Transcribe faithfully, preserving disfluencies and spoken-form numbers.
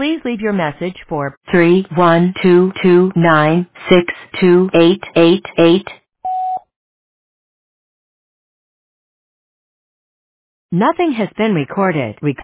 Please leave your message for three one two two nine six two eight eight eight. Nothing has been recorded. Rec-